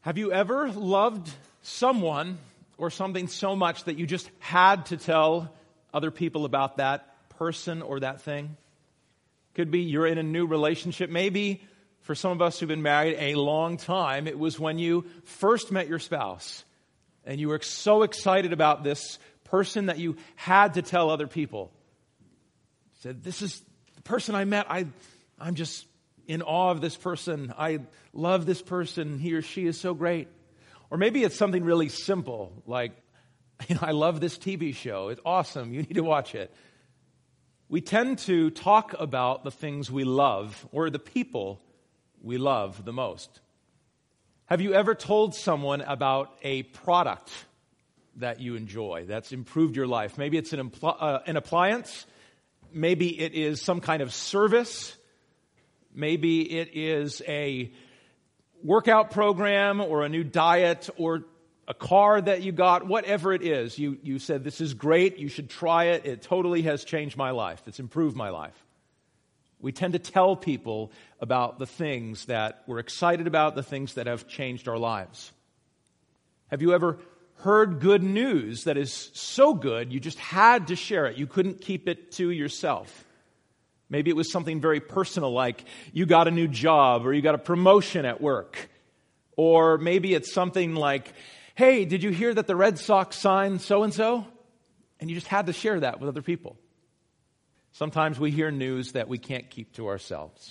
Have you ever loved someone or something so much that you just had to tell other people about that person or that thing? Could be you're in a new relationship. Maybe for some of us who've been married a long time, it was when you first met your spouse and you were so excited about this person that you had to tell other people. You said, this is the person I met. I'm just in awe of this person. I love this person. He or she is so great. Or maybe it's something really simple, like, I love this TV show. It's awesome. You need to watch it. We tend to talk about the things we love or the people we love the most. Have you ever told someone about a product that you enjoy that's improved your life? Maybe it's an appliance. Maybe it is some kind of service. Maybe it is a workout program or a new diet or a car that you got. Whatever it is, you said, this is great, you should try it. It totally has changed my life. It's improved my life. We tend to tell people about the things that we're excited about, the things that have changed our lives. Have you ever heard good news that is so good you just had to share it? You couldn't keep it to yourself. Maybe it was something very personal, like you got a new job or you got a promotion at work. Or maybe it's something like, hey, did you hear that the Red Sox signed so-and-so? And you just had to share that with other people. Sometimes we hear news that we can't keep to ourselves.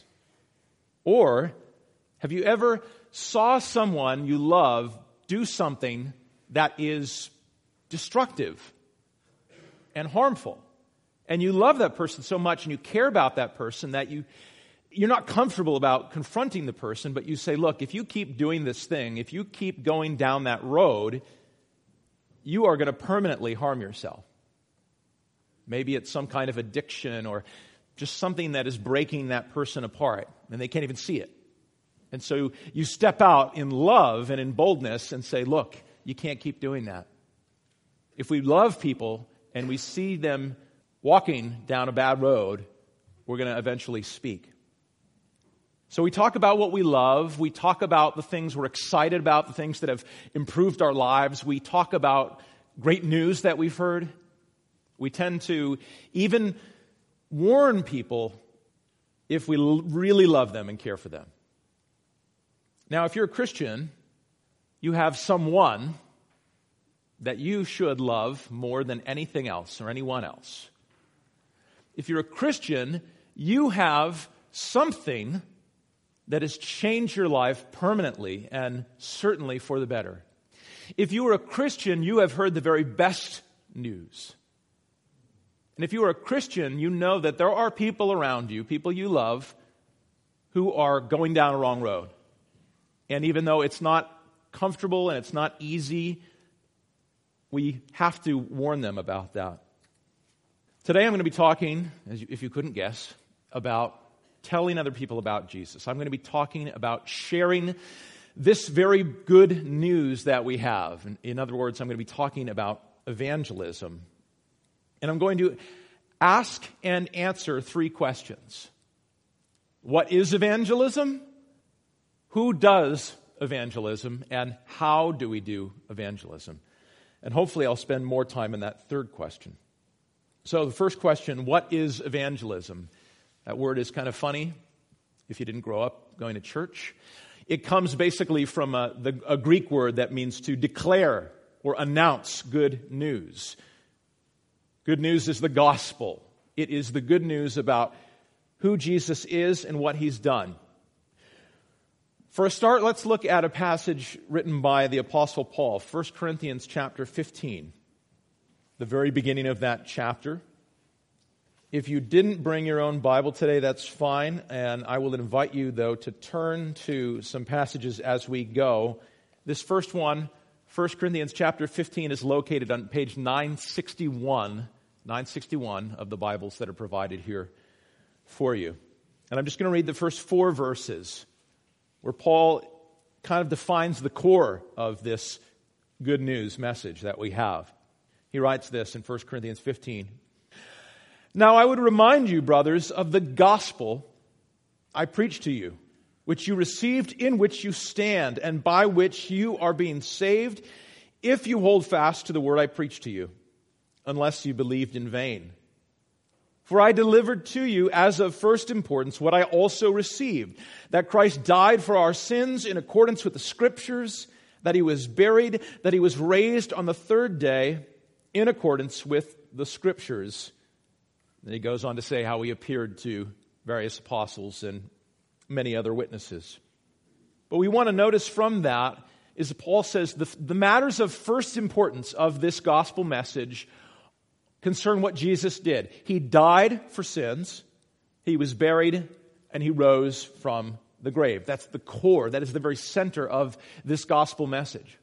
Or have you ever saw someone you love do something that is destructive and harmful? And you love that person so much and you care about that person that you're not comfortable about confronting the person, but you say, look, if you keep doing this thing, if you keep going down that road, you are going to permanently harm yourself. Maybe it's some kind of addiction or just something that is breaking that person apart and they can't even see it. And so you step out in love and in boldness and say, look, you can't keep doing that. If we love people and we see them walking down a bad road, we're going to eventually speak. So we talk about what we love. We talk about the things we're excited about, the things that have improved our lives. We talk about great news that we've heard. We tend to even warn people if we really love them and care for them. Now, if you're a Christian, you have someone that you should love more than anything else or anyone else. If you're a Christian, you have something that has changed your life permanently and certainly for the better. If you are a Christian, you have heard the very best news. And if you are a Christian, you know that there are people around you, people you love, who are going down a wrong road. And even though it's not comfortable and it's not easy, we have to warn them about that. Today I'm going to be talking, if you couldn't guess, about telling other people about Jesus. I'm going to be talking about sharing this very good news that we have. In other words, I'm going to be talking about evangelism. And I'm going to ask and answer 3 questions. What is evangelism? Who does evangelism? And how do we do evangelism? And hopefully I'll spend more time in that 3rd question. So the first question, what is evangelism? That word is kind of funny if you didn't grow up going to church. It comes basically from a Greek word that means to declare or announce good news. Good news is the gospel. It is the good news about who Jesus is and what he's done. For a start, let's look at a passage written by the Apostle Paul, 1 Corinthians chapter 15. The very beginning of that chapter. If you didn't bring your own Bible today, that's fine. And I will invite you, though, to turn to some passages as we go. This first one, 1 Corinthians chapter 15, is located on page 961 of the Bibles that are provided here for you. And I'm just going to read the first 4 verses where Paul kind of defines the core of this good news message that we have. He writes this in 1 Corinthians 15. Now I would remind you, brothers, of the gospel I preached to you, which you received, in which you stand, and by which you are being saved, if you hold fast to the word I preached to you, unless you believed in vain. For I delivered to you as of first importance what I also received, that Christ died for our sins in accordance with the Scriptures, that he was buried, that he was raised on the third day in accordance with the Scriptures. And he goes on to say how he appeared to various apostles and many other witnesses. But we want to notice from that is that Paul says the matters of first importance of this gospel message concern what Jesus did. He died for sins, he was buried, and he rose from the grave. That's the core. That is the very center of this gospel message.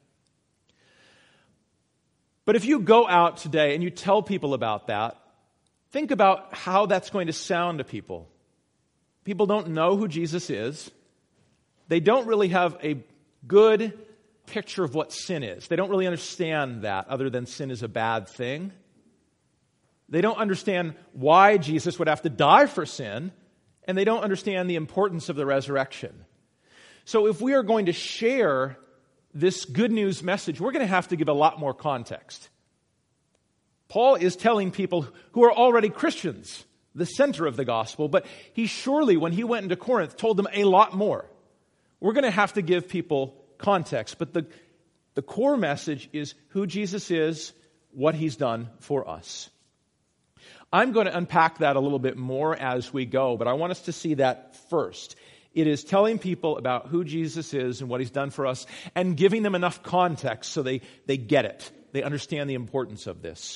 But if you go out today and you tell people about that, think about how that's going to sound to people. People don't know who Jesus is. They don't really have a good picture of what sin is. They don't really understand that, other than sin is a bad thing. They don't understand why Jesus would have to die for sin, and they don't understand the importance of the resurrection. So if we are going to share this good news message, we're going to have to give a lot more context. Paul is telling people who are already Christians the center of the gospel, but he surely, when he went into Corinth, told them a lot more. We're going to have to give people context, but the core message is who Jesus is, what he's done for us. I'm going to unpack that a little bit more as we go, but I want us to see that first. It is telling people about who Jesus is and what he's done for us and giving them enough context so they get it. They understand the importance of this.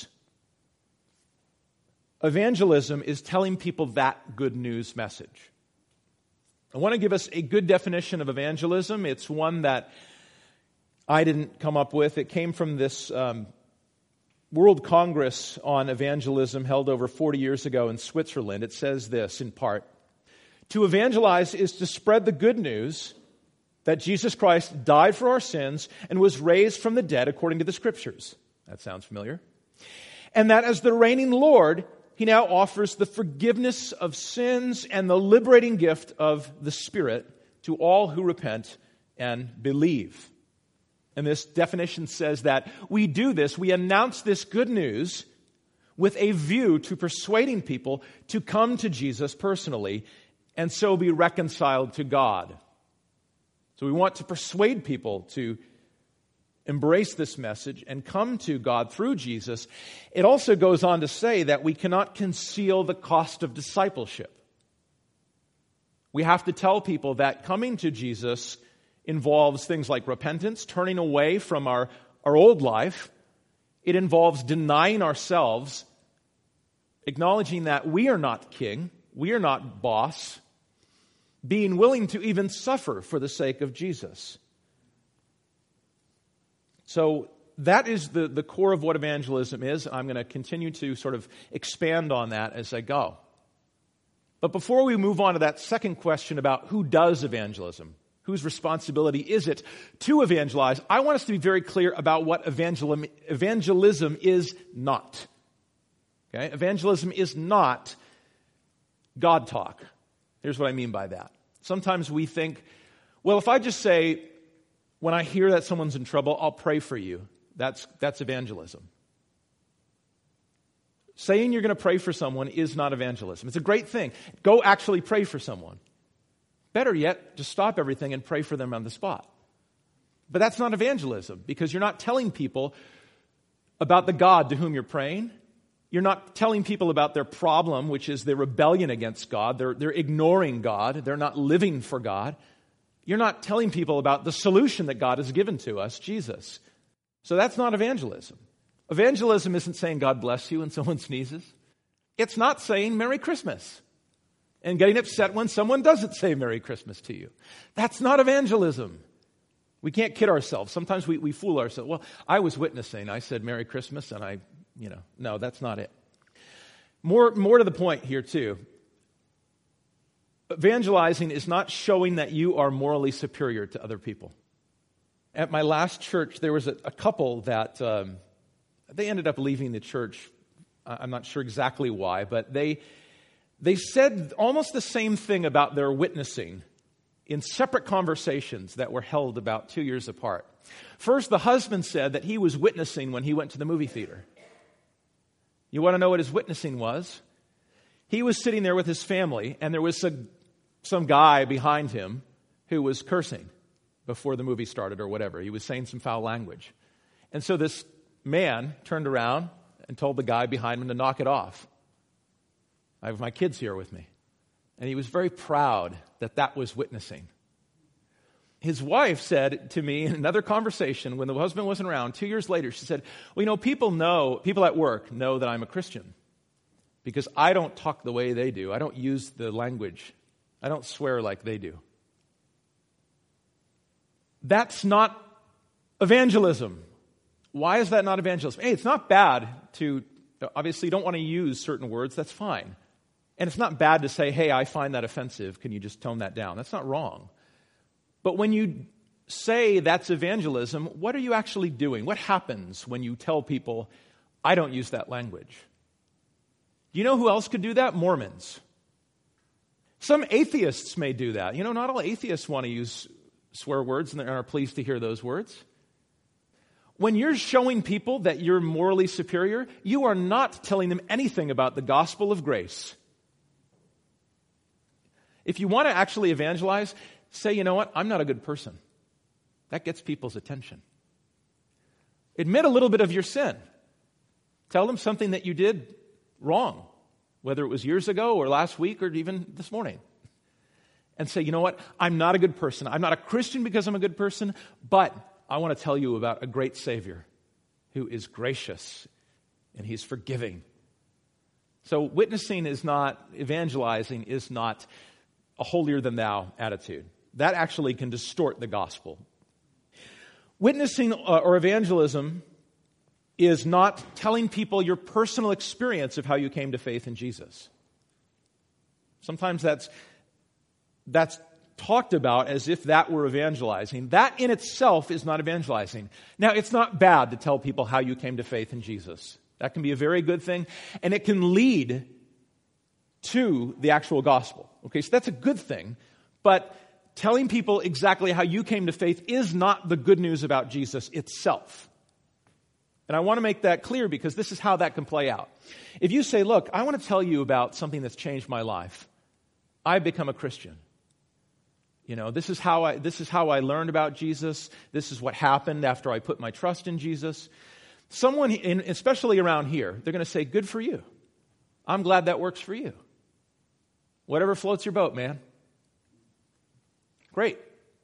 Evangelism is telling people that good news message. I want to give us a good definition of evangelism. It's one that I didn't come up with. It came from this World Congress on Evangelism held over 40 years ago in Switzerland. It says this in part: to evangelize is to spread the good news that Jesus Christ died for our sins and was raised from the dead according to the Scriptures. That sounds familiar. And that as the reigning Lord, he now offers the forgiveness of sins and the liberating gift of the Spirit to all who repent and believe. And this definition says that we do this, we announce this good news with a view to persuading people to come to Jesus personally and so be reconciled to God. So we want to persuade people to embrace this message and come to God through Jesus. It also goes on to say that we cannot conceal the cost of discipleship. We have to tell people that coming to Jesus involves things like repentance, turning away from our old life. It involves denying ourselves, acknowledging that we are not king, we are not boss, being willing to even suffer for the sake of Jesus. So that is the core of what evangelism is. I'm going to continue to sort of expand on that as I go. But before we move on to that second question about who does evangelism, whose responsibility is it to evangelize, I want us to be very clear about what evangelism is not. Okay? Evangelism is not God talk. Here's what I mean by that. Sometimes we think, well, if I just say, when I hear that someone's in trouble, I'll pray for you, that's evangelism. Saying you're going to pray for someone is not evangelism. It's a great thing. Go actually pray for someone. Better yet, just stop everything and pray for them on the spot. But that's not evangelism, because you're not telling people about the God to whom you're praying. You're not telling people about their problem, which is their rebellion against God. They're ignoring God. They're not living for God. You're not telling people about the solution that God has given to us, Jesus. So that's not evangelism. Evangelism isn't saying God bless you when someone sneezes. It's not saying Merry Christmas and getting upset when someone doesn't say Merry Christmas to you. That's not evangelism. We can't kid ourselves. Sometimes we fool ourselves. Well, I was witnessing. I said Merry Christmas and no, that's not it. More to the point here too. Evangelizing is not showing that you are morally superior to other people. At my last church, there was a couple that they ended up leaving the church. I'm not sure exactly why, but they said almost the same thing about their witnessing in separate conversations that were held about 2 years apart. First, the husband said that he was witnessing when he went to the movie theater. You want to know what his witnessing was? He was sitting there with his family, and there was some guy behind him who was cursing before the movie started or whatever. He was saying some foul language. And so this man turned around and told the guy behind him to knock it off. I have my kids here with me. And he was very proud that that was witnessing. His wife said to me in another conversation when the husband wasn't around, 2 years later, she said, well, people at work know that I'm a Christian because I don't talk the way they do. I don't use the language. I don't swear like they do. That's not evangelism. Why is that not evangelism? Hey, it's not bad to, obviously you don't want to use certain words, that's fine. And it's not bad to say, hey, I find that offensive. Can you just tone that down? That's not wrong. But when you say that's evangelism, what are you actually doing? What happens when you tell people, I don't use that language? You know who else could do that? Mormons. Some atheists may do that. Not all atheists want to use swear words and are pleased to hear those words. When you're showing people that you're morally superior, you are not telling them anything about the gospel of grace. If you want to actually evangelize, say, you know what, I'm not a good person. That gets people's attention. Admit a little bit of your sin. Tell them something that you did wrong, whether it was years ago or last week or even this morning. And say, you know what, I'm not a good person. I'm not a Christian because I'm a good person, but I want to tell you about a great Savior who is gracious and He's forgiving. So witnessing is not, evangelizing is not a holier-than-thou attitude. That actually can distort the gospel. Witnessing or evangelism is not telling people your personal experience of how you came to faith in Jesus. Sometimes that's talked about as if that were evangelizing. That in itself is not evangelizing. Now, it's not bad to tell people how you came to faith in Jesus. That can be a very good thing, and it can lead to the actual gospel. Okay, so that's a good thing, but telling people exactly how you came to faith is not the good news about Jesus itself. And I want to make that clear because this is how that can play out. If you say, look, I want to tell you about something that's changed my life. I've become a Christian. This is how I learned about Jesus. This is what happened after I put my trust in Jesus. Someone, especially around here, they're going to say, good for you. I'm glad that works for you. Whatever floats your boat, man. Great.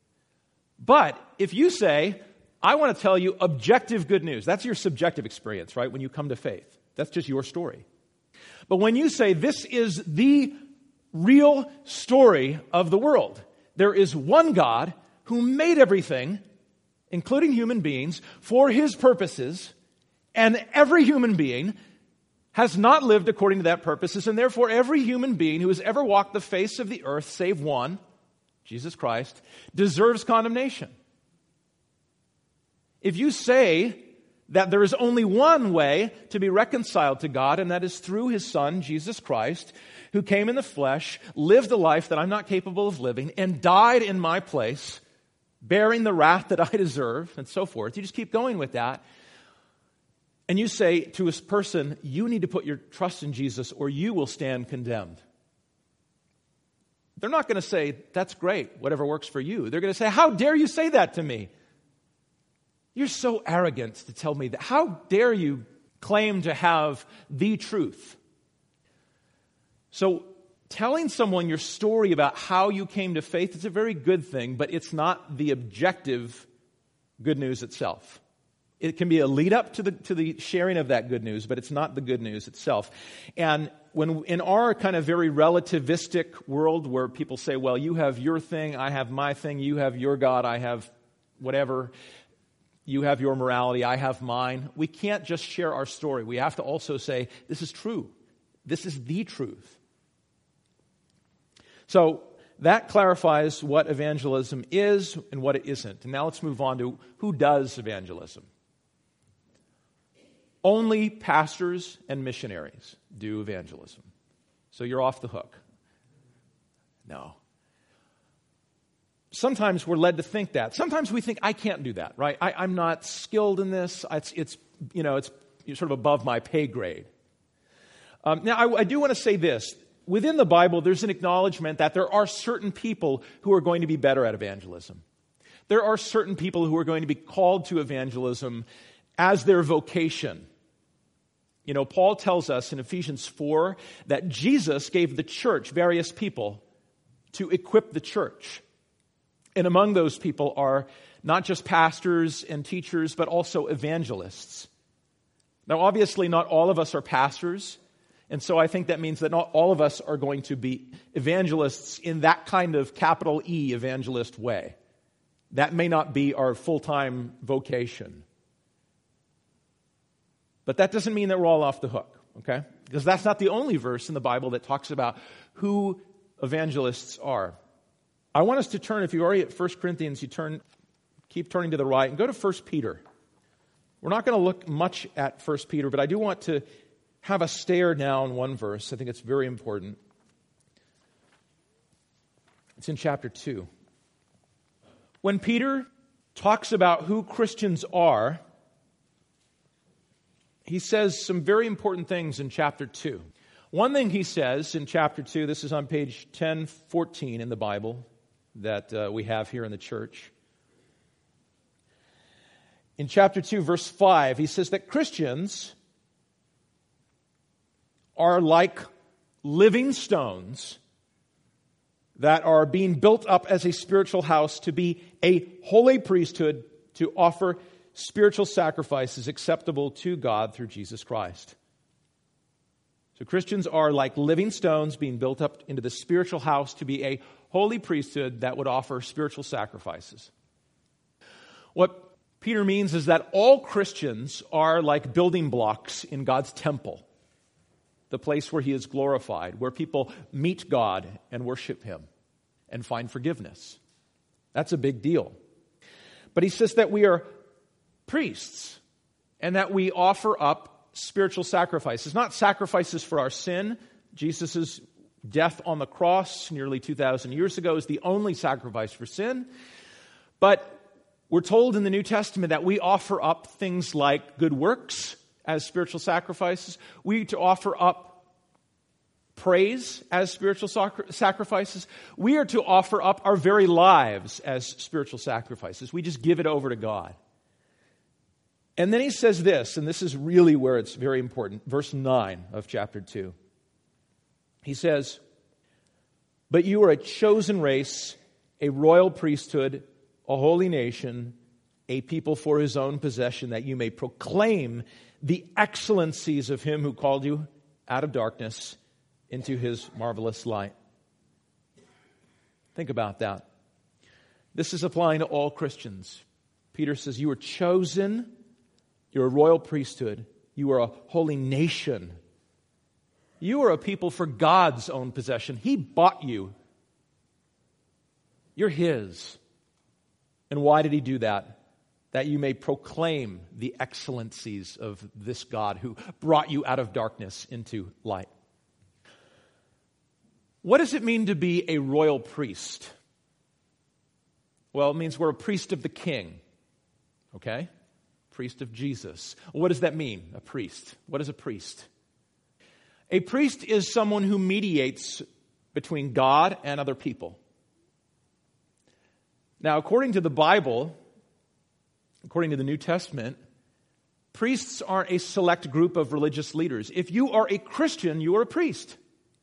But if you say, I want to tell you objective good news, that's your subjective experience, right? When you come to faith. That's just your story. But when you say this is the real story of the world, there is one God who made everything, including human beings, for His purposes, and every human being has not lived according to that purposes, and therefore every human being who has ever walked the face of the earth, save one, Jesus Christ, deserves condemnation. If you say that there is only one way to be reconciled to God, and that is through His Son, Jesus Christ, who came in the flesh, lived a life that I'm not capable of living, and died in my place, bearing the wrath that I deserve, and so forth. You just keep going with that. And you say to a person, you need to put your trust in Jesus or you will stand condemned. They're not going to say, that's great, whatever works for you. They're going to say, how dare you say that to me? You're so arrogant to tell me that. How dare you claim to have the truth? So telling someone your story about how you came to faith is a very good thing, but it's not the objective good news itself. It can be a lead up to the sharing of that good news, but it's not the good news itself. And when in our kind of very relativistic world where people say, well, you have your thing, I have my thing, you have your God, I have whatever, you have your morality, I have mine, we can't just share our story. We have to also say, this is true. This is the truth. So that clarifies what evangelism is and what it isn't. And now let's move on to who does evangelism. Only pastors and missionaries do evangelism. So you're off the hook. No. sometimes we're led to think that. Sometimes we think, I can't do that, right? I'm not skilled in this. It's sort of above my pay grade. Now, I do want to say this. Within the Bible, there's an acknowledgement that there are certain people who are going to be better at evangelism. There are certain people who are going to be called to evangelism as their vocation. You know, Paul tells us in Ephesians 4 that Jesus gave the church various people to equip the church. And among those people are not just pastors and teachers, but also evangelists. Now, obviously, not all of us are pastors. And so I think that means that not all of us are going to be evangelists in that kind of capital E evangelist way. That may not be our full-time vocation. But that doesn't mean that we're all off the hook, okay? Because that's not the only verse in the Bible that talks about who evangelists are. I want us to turn, if you're already at 1 Corinthians, keep turning to the right and go to 1 Peter. We're not going to look much at 1 Peter, but I do want to have a stare now on one verse. I think it's very important. It's in chapter 2. When Peter talks about who Christians are, he says some very important things in chapter 2. One thing he says in chapter 2, this is on page 1014 in the Bible that we have here in the church. In chapter 2, verse 5, he says that Christians are like living stones that are being built up as a spiritual house to be a holy priesthood to offer spiritual sacrifices acceptable to God through Jesus Christ. So Christians are like living stones being built up into the spiritual house to be a holy priesthood that would offer spiritual sacrifices. What Peter means is that all Christians are like building blocks in God's temple, the place where He is glorified, where people meet God and worship Him and find forgiveness. That's a big deal. But he says that we are priests and that we offer up spiritual sacrifices, not sacrifices for our sin. Jesus' death on the cross nearly 2,000 years ago is the only sacrifice for sin. But we're told in the New Testament that we offer up things like good works as spiritual sacrifices. We to offer up praise as spiritual sacrifices. We are to offer up our very lives as spiritual sacrifices. We just give it over to God. And then he says this, and this is really where it's very important, verse 9 of chapter 2. He says, "But you are a chosen race, a royal priesthood, a holy nation, a people for His own possession, that you may proclaim the excellencies of Him who called you out of darkness into His marvelous light." Think about that. This is applying to all Christians. Peter says, you are chosen, you're a royal priesthood, you are a holy nation. You are a people for God's own possession. He bought you. You're His. And why did He do that? That you may proclaim the excellencies of this God who brought you out of darkness into light. What does it mean to be a royal priest? Well, it means we're a priest of the King. Okay? Priest of Jesus. What does that mean, a priest? What is a priest? A priest is someone who mediates between God and other people. Now, according to the Bible, according to the New Testament, priests aren't a select group of religious leaders. If you are a Christian, you are a priest.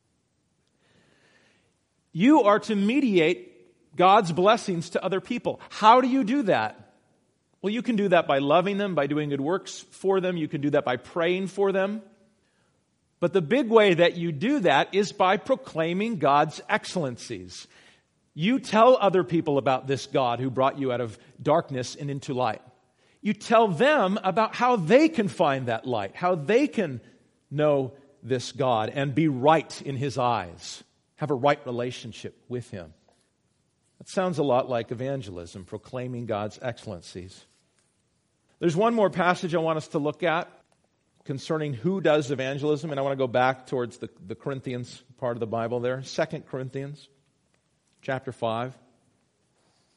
You are to mediate God's blessings to other people. How do you do that? Well, you can do that by loving them, by doing good works for them. You can do that by praying for them. But the big way that you do that is by proclaiming God's excellencies. You tell other people about this God who brought you out of darkness and into light. You tell them about how they can find that light, how they can know this God and be right in His eyes, have a right relationship with Him. That sounds a lot like evangelism, proclaiming God's excellencies. There's one more passage I want us to look at concerning who does evangelism, and I want to go back towards the Corinthians part of the Bible there, 2 Corinthians chapter 5.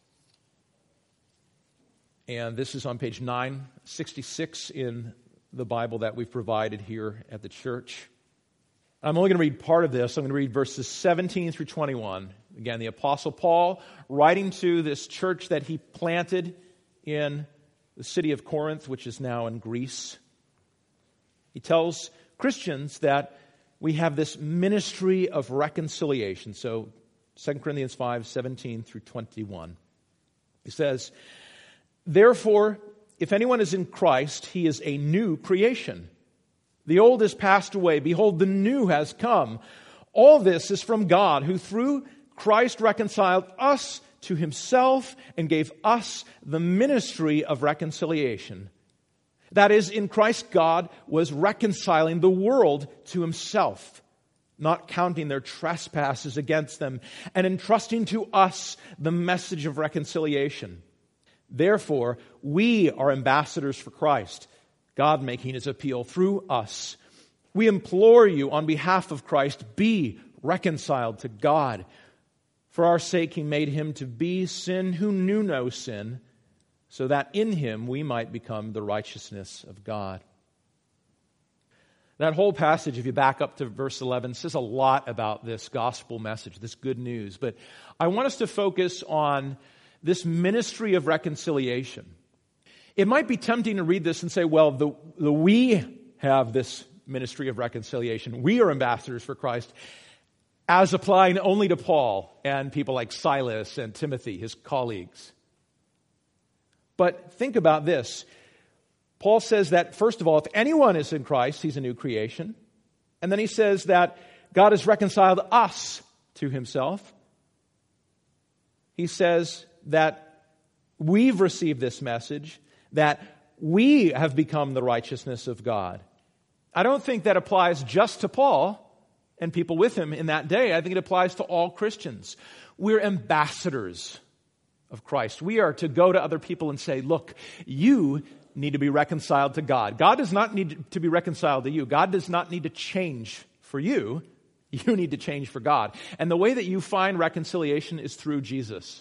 And this is on page 966 in the Bible that we've provided here at the church. I'm only going to read part of this. I'm going to read verses 17 through 21. Again, the Apostle Paul writing to this church that he planted in the city of Corinth, which is now in Greece. He tells Christians that we have this ministry of reconciliation. So 2 Corinthians 5, 17 through 21. He says, "Therefore, if anyone is in Christ, he is a new creation. The old has passed away. Behold, the new has come. All this is from God, who through Christ reconciled us to himself and gave us the ministry of reconciliation. That is, in Christ God was reconciling the world to himself, not counting their trespasses against them, and entrusting to us the message of reconciliation. Therefore, we are ambassadors for Christ, God making his appeal through us. We implore you on behalf of Christ, be reconciled to God. For our sake he made him to be sin who knew no sin, so that in him we might become the righteousness of God." That whole passage, if you back up to verse 11, says a lot about this gospel message, this good news. But I want us to focus on this ministry of reconciliation. It might be tempting to read this and say, well, we have this ministry of reconciliation. We are ambassadors for Christ, as applying only to Paul and people like Silas and Timothy, his colleagues. But think about this. Paul says that, first of all, if anyone is in Christ, he's a new creation. And then he says that God has reconciled us to himself. He says that we've received this message, that we have become the righteousness of God. I don't think that applies just to Paul and people with him in that day. I think it applies to all Christians. We're ambassadors of Christ. We are to go to other people and say, look, you need to be reconciled to God. God does not need to be reconciled to you. God does not need to change for you. You need to change for God. And the way that you find reconciliation is through Jesus.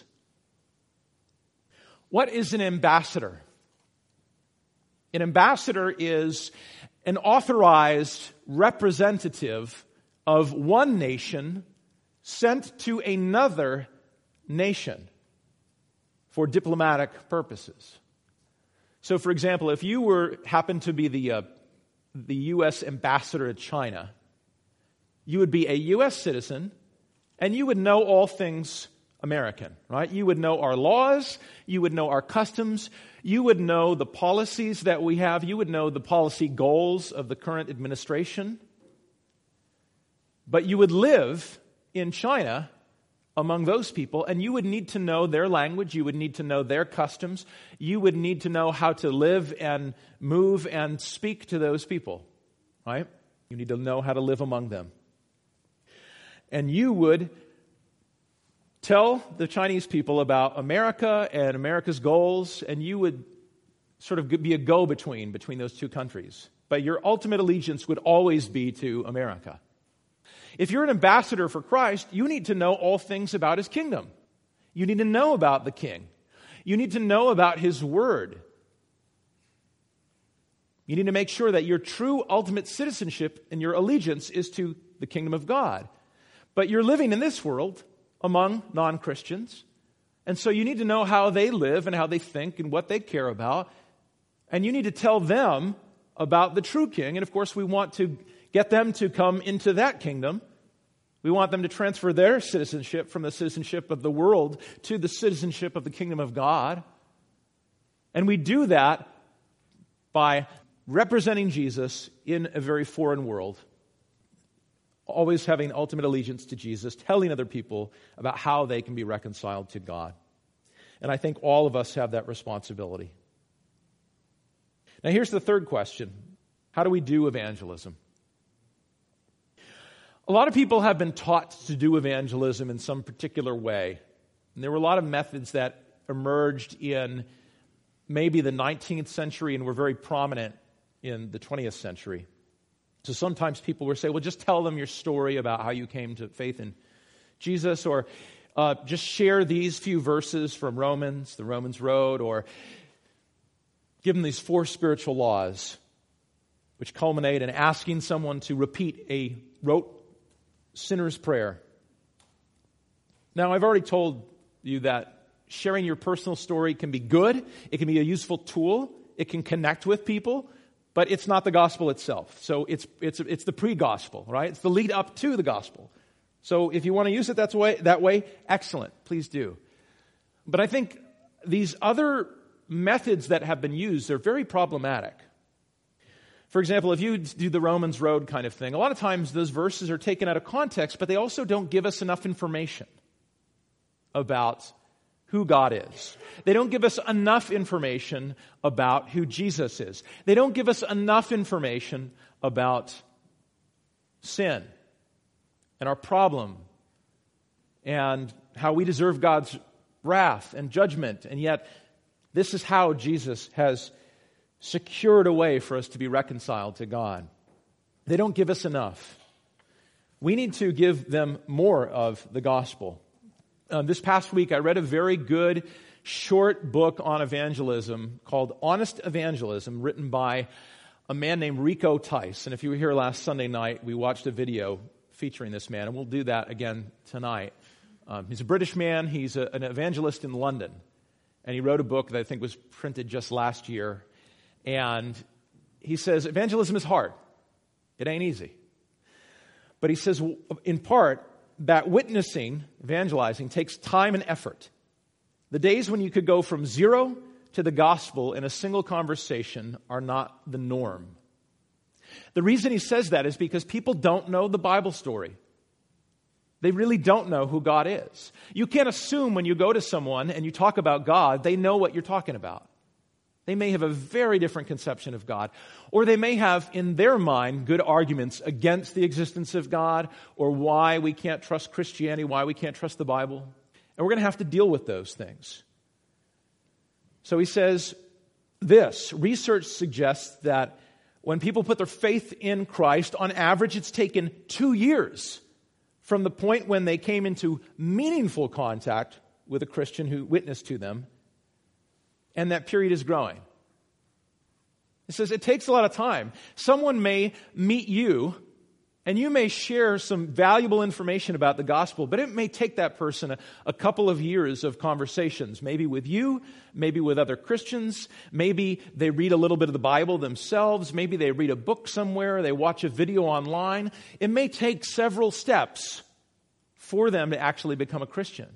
What is an ambassador? An ambassador is an authorized representative of one nation sent to another nation for diplomatic purposes. So, for example, if you happened to be the U.S. ambassador to China, you would be a U.S. citizen, and you would know all things American, right? You would know our laws, you would know our customs, you would know the policies that we have, you would know the policy goals of the current administration. But you would live in China among those people, and you would need to know their language, you would need to know their customs, you would need to know how to live and move and speak to those people, right? You need to know how to live among them. And you would tell the Chinese people about America and America's goals, and you would sort of be a go-between between those two countries. But your ultimate allegiance would always be to America. If you're an ambassador for Christ, you need to know all things about his kingdom. You need to know about the king. You need to know about his word. You need to make sure that your true ultimate citizenship and your allegiance is to the kingdom of God. But you're living in this world among non-Christians, and so you need to know how they live and how they think and what they care about, and you need to tell them about the true king. And of course, we want to get them to come into that kingdom. We want them to transfer their citizenship from the citizenship of the world to the citizenship of the kingdom of God. And we do that by representing Jesus in a very foreign world, always having ultimate allegiance to Jesus, telling other people about how they can be reconciled to God. And I think all of us have that responsibility. Now here's the third question. How do we do evangelism? A lot of people have been taught to do evangelism in some particular way. And there were a lot of methods that emerged in maybe the 19th century and were very prominent in the 20th century. So sometimes people would say, well, just tell them your story about how you came to faith in Jesus, or just share these few verses from Romans, the Romans Road, or give them these 4 spiritual laws, which culminate in asking someone to repeat a rote sinner's prayer. Now, I've already told you that sharing your personal story can be good. It can be a useful tool. It can connect with people, but it's not the gospel itself. So it's the pre-gospel, right? It's the lead up to the gospel. So if you want to use it that way, excellent. Please do. But I think these other methods that have been used are very problematic. For example, if you do the Romans Road kind of thing, a lot of times those verses are taken out of context, but they also don't give us enough information about who God is. They don't give us enough information about who Jesus is. They don't give us enough information about sin and our problem and how we deserve God's wrath and judgment. And yet, this is how Jesus has secured a way for us to be reconciled to God. They don't give us enough. We need to give them more of the gospel. This past week, I read a very good short book on evangelism called Honest Evangelism, written by a man named Rico Tice. And if you were here last Sunday night, we watched a video featuring this man, and we'll do that again tonight. He's a British man. He's an evangelist in London. And he wrote a book that I think was printed just last year. And he says, evangelism is hard. It ain't easy. But he says, in part, that witnessing, evangelizing, takes time and effort. The days when you could go from 0 to the gospel in a single conversation are not the norm. The reason he says that is because people don't know the Bible story. They really don't know who God is. You can't assume when you go to someone and you talk about God, they know what you're talking about. They may have a very different conception of God, or they may have in their mind good arguments against the existence of God, or why we can't trust Christianity, why we can't trust the Bible. And we're going to have to deal with those things. So he says this: research suggests that when people put their faith in Christ, on average it's taken 2 years from the point when they came into meaningful contact with a Christian who witnessed to them. And that period is growing. It says it takes a lot of time. Someone may meet you, and you may share some valuable information about the gospel, but it may take that person a couple of years of conversations, maybe with you, maybe with other Christians, maybe they read a little bit of the Bible themselves, maybe they read a book somewhere, they watch a video online. It may take several steps for them to actually become a Christian.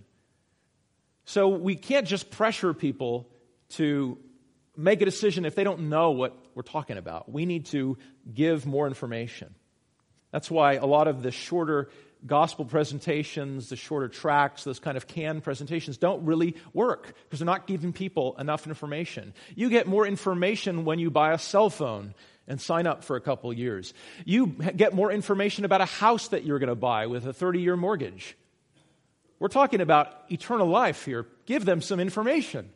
So we can't just pressure people to make a decision if they don't know what we're talking about. We need to give more information. That's why a lot of the shorter gospel presentations, the shorter tracts, those kind of canned presentations don't really work because they're not giving people enough information. You get more information when you buy a cell phone and sign up for a couple years. You get more information about a house that you're going to buy with a 30-year mortgage. We're talking about eternal life here. Give them some information.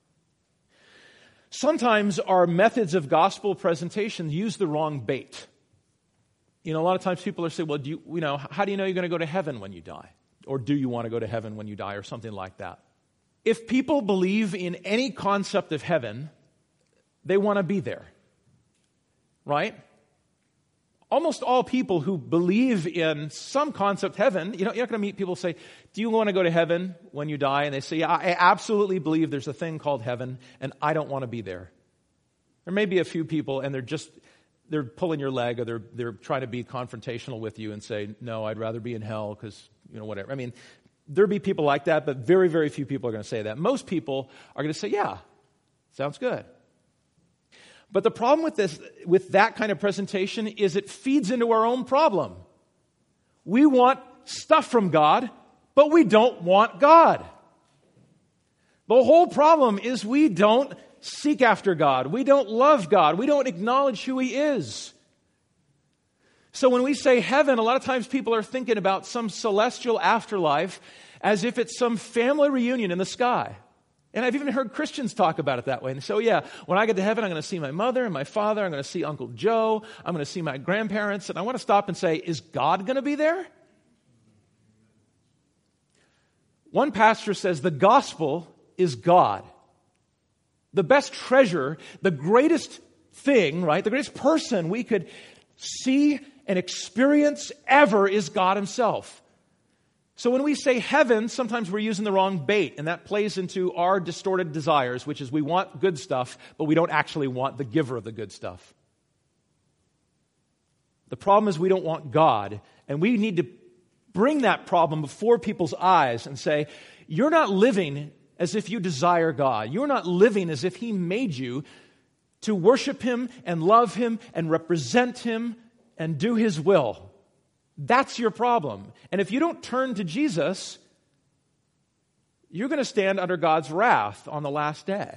Sometimes our methods of gospel presentation use the wrong bait. You know, a lot of times people are saying, well, how do you know you're going to go to heaven when you die? Or do you want to go to heaven when you die? Or something like that. If people believe in any concept of heaven, they want to be there. Right? Almost all people who believe in some concept of heaven, you're not going to meet people say, do you want to go to heaven when you die? And they say, yeah, I absolutely believe there's a thing called heaven, and I don't want to be there. There may be a few people, and they're pulling your leg, or they're trying to be confrontational with you and say, no, I'd rather be in hell because, whatever. I mean, there'll be people like that, but very, very few people are going to say that. Most people are going to say, yeah, sounds good. But the problem with that kind of presentation is it feeds into our own problem. We want stuff from God, but we don't want God. The whole problem is we don't seek after God. We don't love God. We don't acknowledge who He is. So when we say heaven, a lot of times people are thinking about some celestial afterlife as if it's some family reunion in the sky. And I've even heard Christians talk about it that way. And so, yeah, when I get to heaven, I'm going to see my mother and my father. I'm going to see Uncle Joe. I'm going to see my grandparents. And I want to stop and say, is God going to be there? One pastor says the gospel is God. The best treasure, the greatest thing, right? The greatest person we could see and experience ever is God himself. So when we say heaven, sometimes we're using the wrong bait, and that plays into our distorted desires, which is we want good stuff, but we don't actually want the giver of the good stuff. The problem is we don't want God, and we need to bring that problem before people's eyes and say, you're not living as if you desire God. You're not living as if he made you to worship him and love him and represent him and do his will. That's your problem. And if you don't turn to Jesus, you're going to stand under God's wrath on the last day.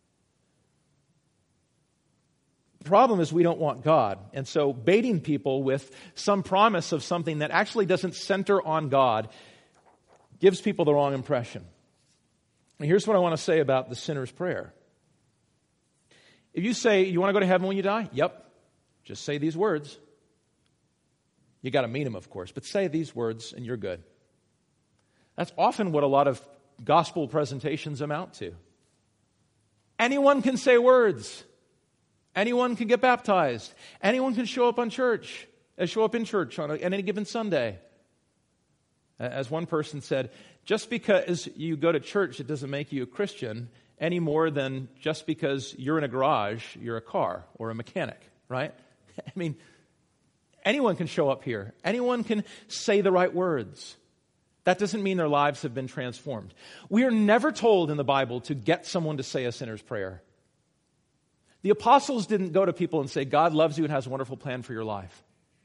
The problem is we don't want God. And so baiting people with some promise of something that actually doesn't center on God gives people the wrong impression. And here's what I want to say about the sinner's prayer. If you say, you want to go to heaven when you die? Yep. Just say these words. You got to mean them, of course, but say these words and you're good. That's often what a lot of gospel presentations amount to. Anyone can say words. Anyone can get baptized. Anyone can show up in church on any given Sunday. As one person said, just because you go to church, it doesn't make you a Christian any more than just because you're in a garage, you're a car or a mechanic, right? I mean, anyone can show up here. Anyone can say the right words. That doesn't mean their lives have been transformed. We are never told in the Bible to get someone to say a sinner's prayer. The apostles didn't go to people and say, God loves you and has a wonderful plan for your life.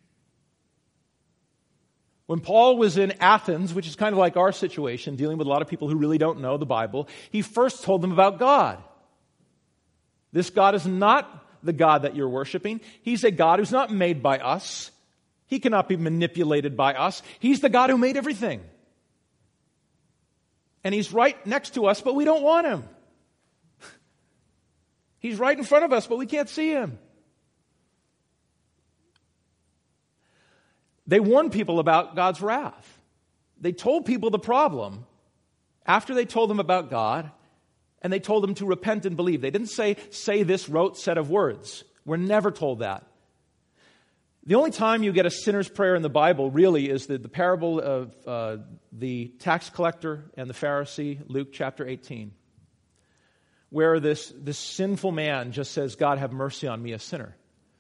When Paul was in Athens, which is kind of like our situation, dealing with a lot of people who really don't know the Bible, he first told them about God. This God is not the God that you're worshiping. He's a God who's not made by us. He cannot be manipulated by us. He's the God who made everything. And he's right next to us, but we don't want him. He's right in front of us, but we can't see him. They warned people about God's wrath. They told people the problem after they told them about God, and they told them to repent and believe. They didn't say this rote set of words. We're never told that. The only time you get a sinner's prayer in the Bible really is the parable of the tax collector and the Pharisee, Luke chapter 18, where this sinful man just says, God, have mercy on me, a sinner.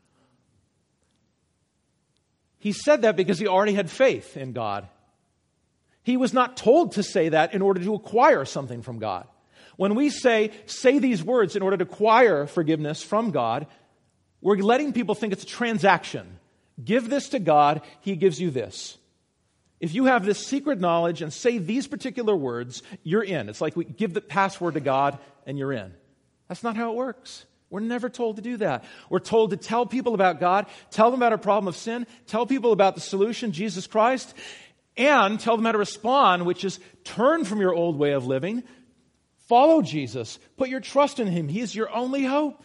He said that because he already had faith in God. He was not told to say that in order to acquire something from God. When we say these words in order to acquire forgiveness from God, we're letting people think it's a transaction. Give this to God, he gives you this. If you have this secret knowledge and say these particular words, you're in. It's like we give the password to God and you're in. That's not how it works. We're never told to do that. We're told to tell people about God, tell them about our problem of sin, tell people about the solution, Jesus Christ, and tell them how to respond, which is turn from your old way of living, follow Jesus, put your trust in him. He is your only hope.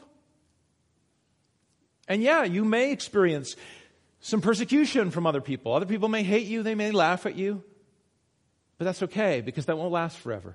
And yeah, you may experience some persecution from other people. Other people may hate you, they may laugh at you, but that's okay because that won't last forever.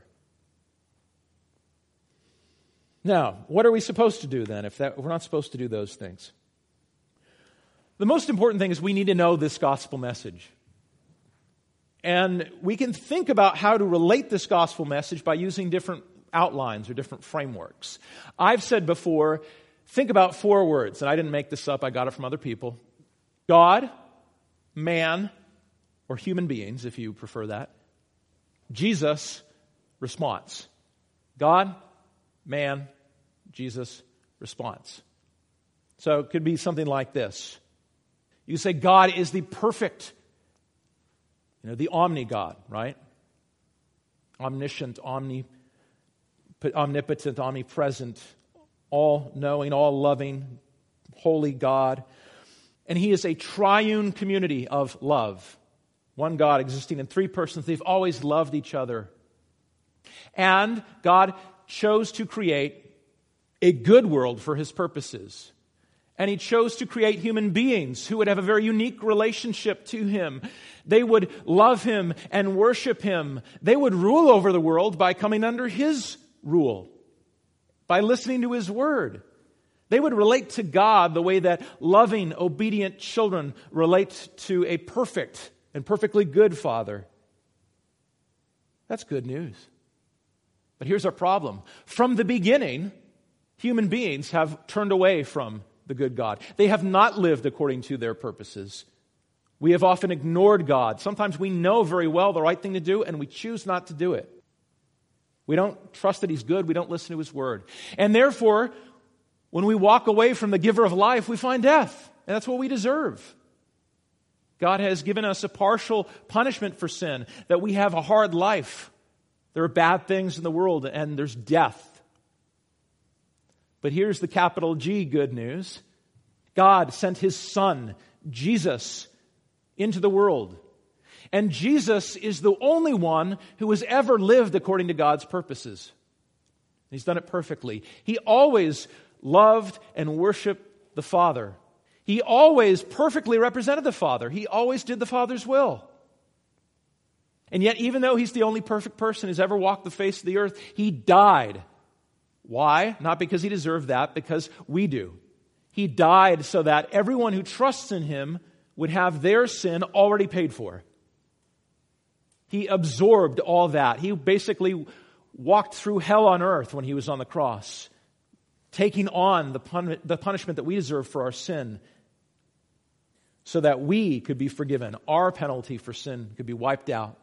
Now, what are we supposed to do then if we're not supposed to do those things? The most important thing is we need to know this gospel message. And we can think about how to relate this gospel message by using different outlines or different frameworks. I've said before, think about 4 words, and I didn't make this up, I got it from other people. God, man, or human beings, if you prefer that. Jesus, response. God, man, Jesus, response. So it could be something like this. You say God is the perfect, the omni-God, right? Omniscient, omnipotent, omnipresent, all-knowing, all-loving, holy God. And he is a triune community of love. One God existing in 3 persons. They've always loved each other. And God chose to create a good world for his purposes. And he chose to create human beings who would have a very unique relationship to him. They would love him and worship him. They would rule over the world by coming under his rule. by listening to His Word. They would relate to God the way that loving, obedient children relate to a perfect and perfectly good Father. That's good news. But here's our problem. From the beginning, human beings have turned away from the good God. They have not lived according to their purposes. We have often ignored God. Sometimes we know very well the right thing to do, and we choose not to do it. We don't trust that He's good. We don't listen to His Word. And therefore, when we walk away from the giver of life, we find death. And that's what we deserve. God has given us a partial punishment for sin, that we have a hard life. There are bad things in the world, and there's death. But here's the capital G good news. God sent His Son, Jesus, into the world. And Jesus is the only one who has ever lived according to God's purposes. He's done it perfectly. He always loved and worshiped the Father. He always perfectly represented the Father. He always did the Father's will. And yet, even though He's the only perfect person who's ever walked the face of the earth, He died. Why? Not because He deserved that, because we do. He died so that everyone who trusts in Him would have their sin already paid for. He absorbed all that. He basically walked through hell on earth when He was on the cross, taking on the punishment that we deserve for our sin, so that we could be forgiven. Our penalty for sin could be wiped out.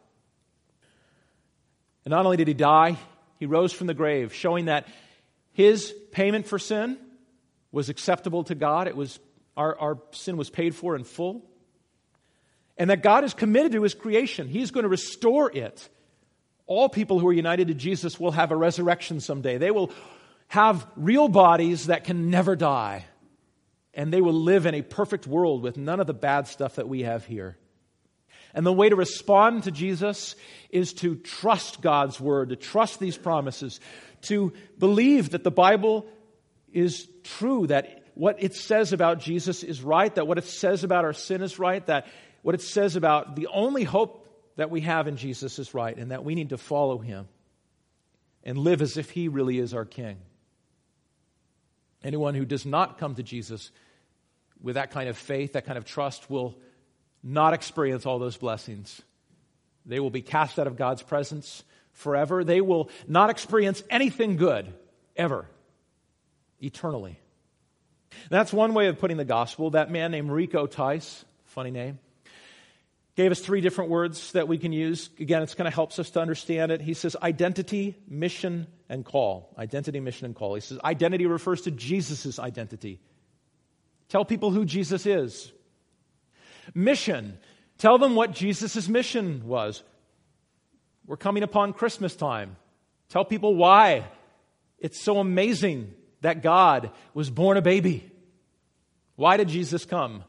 And not only did He die, He rose from the grave, showing that His payment for sin was acceptable to God. It was our sin was paid for in full. And that God is committed to His creation. He's going to restore it. All people who are united to Jesus will have a resurrection someday. They will have real bodies that can never die. And they will live in a perfect world with none of the bad stuff that we have here. And the way to respond to Jesus is to trust God's Word, to trust these promises, to believe that the Bible is true, that what it says about Jesus is right, that what it says about our sin is right, that what it says about the only hope that we have in Jesus is right, and that we need to follow Him and live as if He really is our King. Anyone who does not come to Jesus with that kind of faith, that kind of trust, will not experience all those blessings. They will be cast out of God's presence forever. They will not experience anything good ever, eternally. That's one way of putting the gospel. That man named Rico Tice, funny name, gave us 3 different words that we can use. Again, it's going to help us to understand it. He says identity, mission, and call. Identity, mission, and call. He says identity refers to Jesus' identity. Tell people who Jesus is. Mission. Tell them what Jesus' mission was. We're coming upon Christmas time. Tell people why it's so amazing that God was born a baby. Why did Jesus come?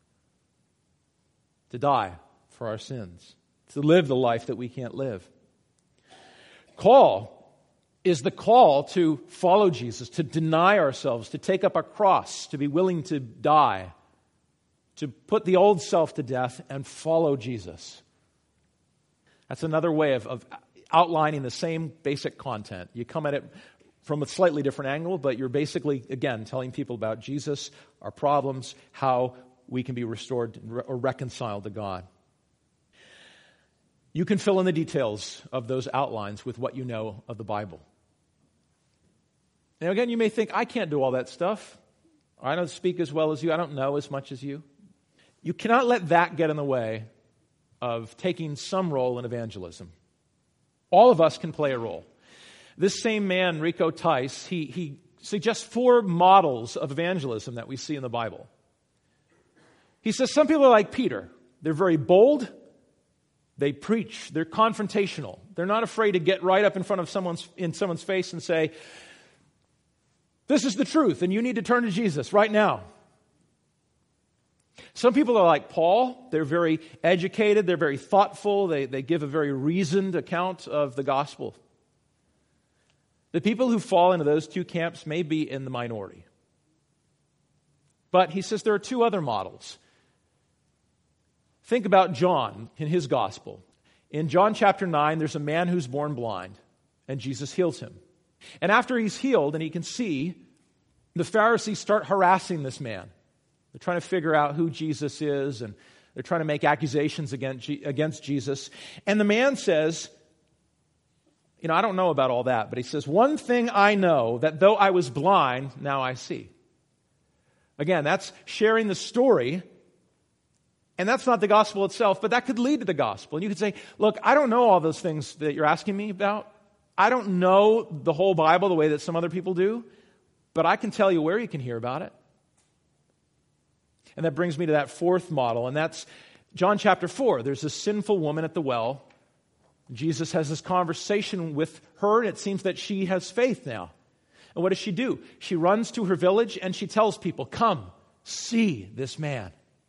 To die for our sins, to live the life that we can't live. Call is the call to follow Jesus, to deny ourselves, to take up our cross, to be willing to die, to put the old self to death and follow Jesus. That's another way of outlining the same basic content. You come at it from a slightly different angle, but you're basically, again, telling people about Jesus, our problems, how we can be restored or reconciled to God. You can fill in the details of those outlines with what you know of the Bible. Now again, you may think, I can't do all that stuff. I don't speak as well as you. I don't know as much as you. You cannot let that get in the way of taking some role in evangelism. All of us can play a role. This same man, Rico Tice, he suggests 4 models of evangelism that we see in the Bible. He says some people are like Peter. They're very bold. They preach. They're confrontational. They're not afraid to get right up in front of someone's face and say, this is the truth, and you need to turn to Jesus right now. Some people are like Paul. They're very educated. They're very thoughtful. They give a very reasoned account of the gospel. The people who fall into those 2 camps may be in the minority. But he says there are 2 other models. Think about John in his gospel. In John chapter 9, there's a man who's born blind, and Jesus heals him. And after he's healed and he can see, the Pharisees start harassing this man. They're trying to figure out who Jesus is, and they're trying to make accusations against Jesus. And the man says, I don't know about all that, but he says, one thing I know, that though I was blind, now I see. Again, that's sharing the story. And that's not the gospel itself, but that could lead to the gospel. And you could say, look, I don't know all those things that you're asking me about. I don't know the whole Bible the way that some other people do, but I can tell you where you can hear about it. And that brings me to that fourth model, and that's John chapter 4. There's this sinful woman at the well. Jesus has this conversation with her, and it seems that she has faith now. And what does she do? She runs to her village, and she tells people, come, see this man.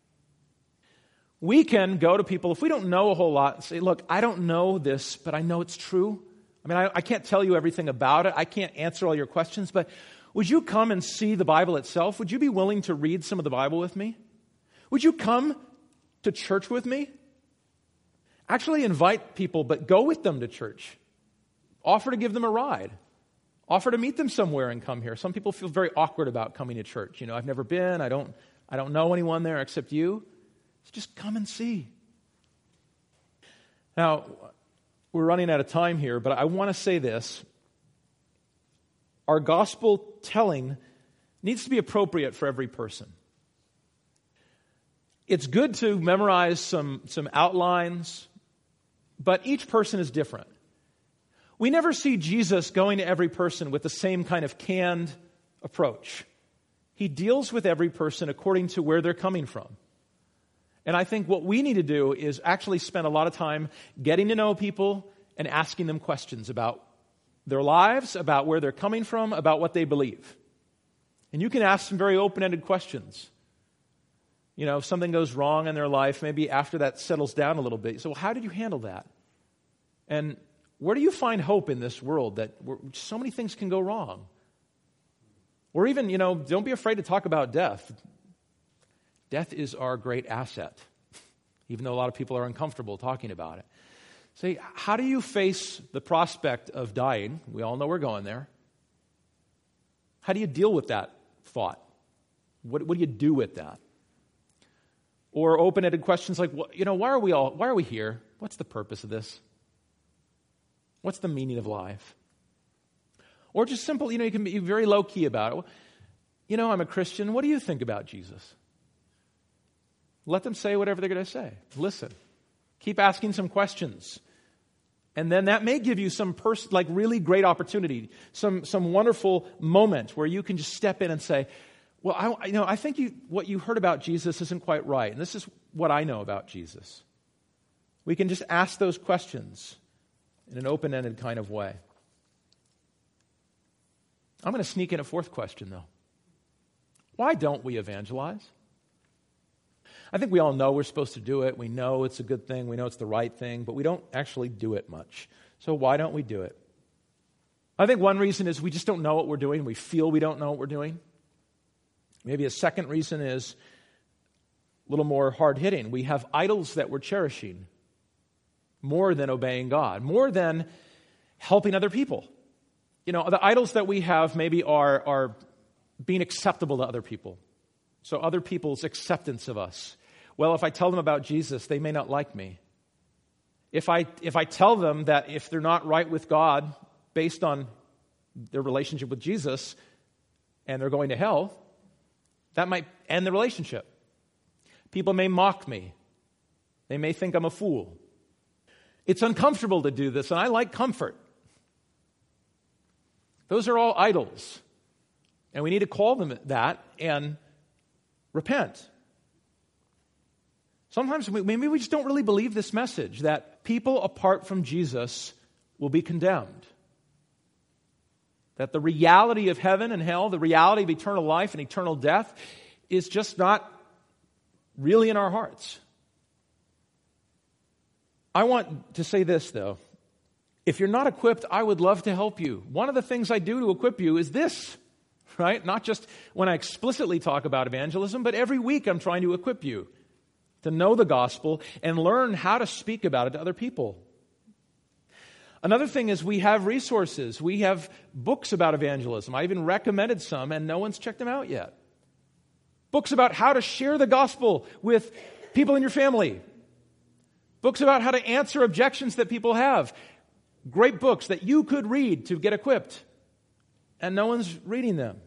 We can go to people, if we don't know a whole lot, and say, look, I don't know this, but I know it's true. I can't tell you everything about it. I can't answer all your questions, but would you come and see the Bible itself? Would you be willing to read some of the Bible with me? Would you come to church with me? Actually invite people, but go with them to church. Offer to give them a ride. Offer to meet them somewhere and come here. Some people feel very awkward about coming to church. I've never been. I don't know anyone there except you. So just come and see. Now, we're running out of time here, but I want to say this. Our gospel telling needs to be appropriate for every person. It's good to memorize some outlines, but each person is different. We never see Jesus going to every person with the same kind of canned approach. He deals with every person according to where they're coming from. And I think what we need to do is actually spend a lot of time getting to know people and asking them questions about their lives, about where they're coming from, about what they believe. And you can ask some very open-ended questions. If something goes wrong in their life, maybe after that settles down a little bit, so how did you handle that? And where do you find hope in this world that so many things can go wrong? Or even, don't be afraid to talk about death. Death is our great asset, even though a lot of people are uncomfortable talking about it. Say, how do you face the prospect of dying? We all know we're going there. How do you deal with that thought? What do you do with that? Or open-ended questions like, why are we here? What's the purpose of this? What's the meaning of life? Or just simple, you can be very low-key about it. I'm a Christian. What do you think about Jesus? Let them say whatever they're going to say. Listen. Keep asking some questions. And then that may give you some really great opportunity, some wonderful moment where you can just step in and say, well, I think what you heard about Jesus isn't quite right, and this is what I know about Jesus. We can just ask those questions in an open-ended kind of way. I'm going to sneak in a fourth question, though. Why don't we evangelize? I think we all know we're supposed to do it. We know it's a good thing. We know it's the right thing, but we don't actually do it much. So why don't we do it? I think one reason is we just don't know what we're doing. We feel we don't know what we're doing. Maybe a second reason is a little more hard-hitting. We have idols that we're cherishing more than obeying God, more than helping other people. The idols that we have maybe are being acceptable to other people. So other people's acceptance of us. Well, if I tell them about Jesus, they may not like me. If I tell them that if they're not right with God based on their relationship with Jesus and they're going to hell, that might end the relationship. People may mock me. They may think I'm a fool. It's uncomfortable to do this, and I like comfort. Those are all idols. And we need to call them that and repent. Sometimes maybe we just don't really believe this message that people apart from Jesus will be condemned. That the reality of heaven and hell, the reality of eternal life and eternal death is just not really in our hearts. I want to say this, though. If you're not equipped, I would love to help you. One of the things I do to equip you is this, right? Not just when I explicitly talk about evangelism, but every week I'm trying to equip you to know the gospel and learn how to speak about it to other people. Another thing is we have resources. We have books about evangelism. I even recommended some, and no one's checked them out yet. Books about how to share the gospel with people in your family. Books about how to answer objections that people have. Great books that you could read to get equipped. And no one's reading them.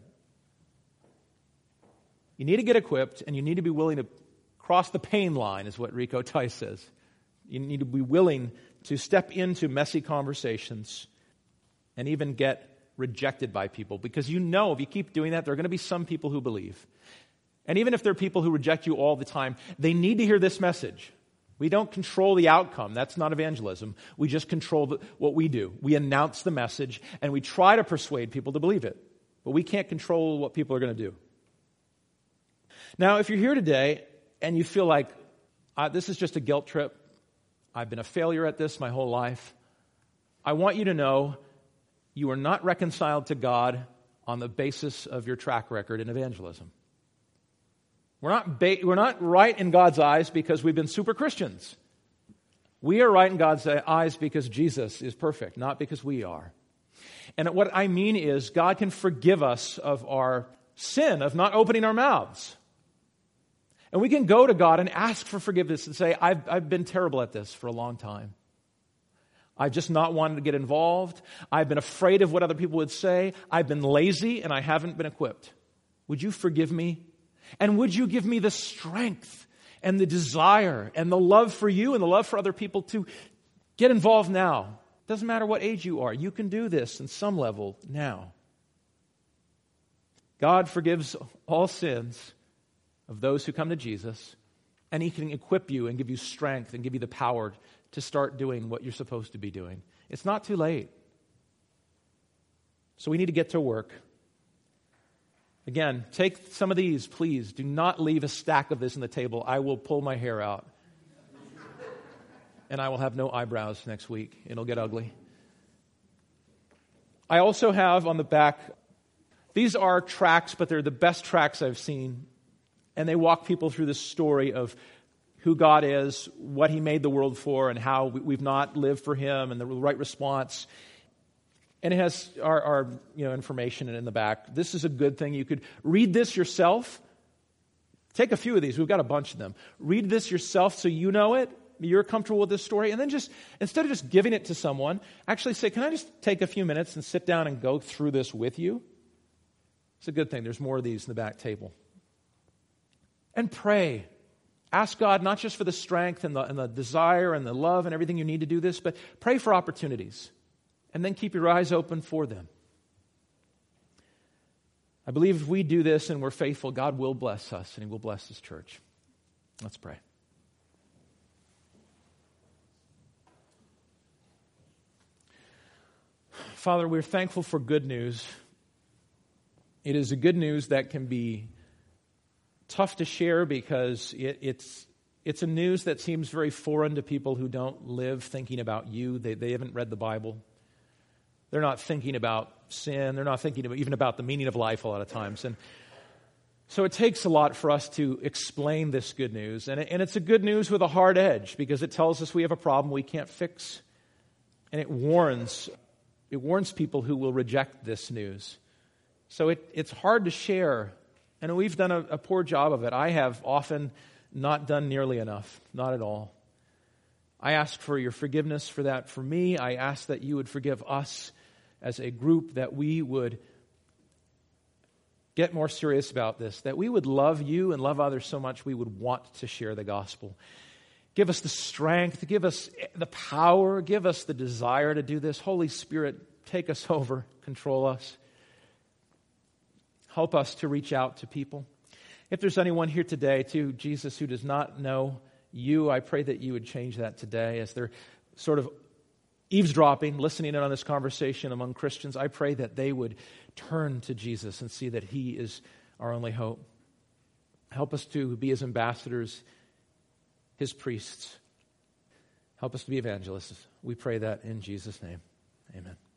You need to get equipped, and you need to be willing to cross the pain line, is what Rico Tice says. You need to be willing to step into messy conversations and even get rejected by people. Because you know if you keep doing that, there are going to be some people who believe. And even if there are people who reject you all the time, they need to hear this message. We don't control the outcome. That's not evangelism. We just control what we do. We announce the message, and we try to persuade people to believe it. But we can't control what people are going to do. Now, if you're here today and you feel like, this is just a guilt trip, I've been a failure at this my whole life, I want you to know you are not reconciled to God on the basis of your track record in evangelism. We're not right in God's eyes because we've been super Christians. We are right in God's eyes because Jesus is perfect, not because we are. And what I mean is God can forgive us of our sin of not opening our mouths. And we can go to God and ask for forgiveness and say, I've been terrible at this for a long time. I've just not wanted to get involved. I've been afraid of what other people would say. I've been lazy and I haven't been equipped. Would you forgive me? And would you give me the strength and the desire and the love for you and the love for other people to get involved now? Doesn't matter what age you are. You can do this in some level now. God forgives all sins of those who come to Jesus, and He can equip you and give you strength and give you the power to start doing what you're supposed to be doing. It's not too late. So we need to get to work. Again, take some of these, please. Do not leave a stack of this on the table. I will pull my hair out. And I will have no eyebrows next week. It'll get ugly. I also have on the back, these are tracts, but they're the best tracts I've seen. And they walk people through the story of who God is, what He made the world for, and how we've not lived for Him, and the right response. And it has our information in the back. This is a good thing. You could read this yourself. Take a few of these. We've got a bunch of them. Read this yourself so you know it. You're comfortable with this story. And then just, instead of just giving it to someone, actually say, can I just take a few minutes and sit down and go through this with you? It's a good thing. There's more of these in the back table. And pray. Ask God not just for the strength and the desire and the love and everything you need to do this, but pray for opportunities. And then keep your eyes open for them. I believe if we do this and we're faithful, God will bless us and He will bless His church. Let's pray. Father, we're thankful for good news. It is a good news that can be tough to share because it's a news that seems very foreign to people who don't live thinking about you. They haven't read the Bible. They're not thinking about sin. They're not thinking even about the meaning of life a lot of times. And so it takes a lot for us to explain this good news. And it's a good news with a hard edge because it tells us we have a problem we can't fix. And it warns people who will reject this news. So it's hard to share. And we've done a poor job of it. I have often not done nearly enough. Not at all. I ask for your forgiveness for that for me. I ask that you would forgive us as a group, that we would get more serious about this, that we would love you and love others so much we would want to share the gospel. Give us the strength, give us the power, give us the desire to do this. Holy Spirit, take us over, control us. Help us to reach out to people. If there's anyone here today, too, Jesus, who does not know you, I pray that you would change that today as they're sort of eavesdropping, listening in on this conversation among Christians. I pray that they would turn to Jesus and see that He is our only hope. Help us to be His ambassadors, His priests. Help us to be evangelists. We pray that in Jesus' name. Amen.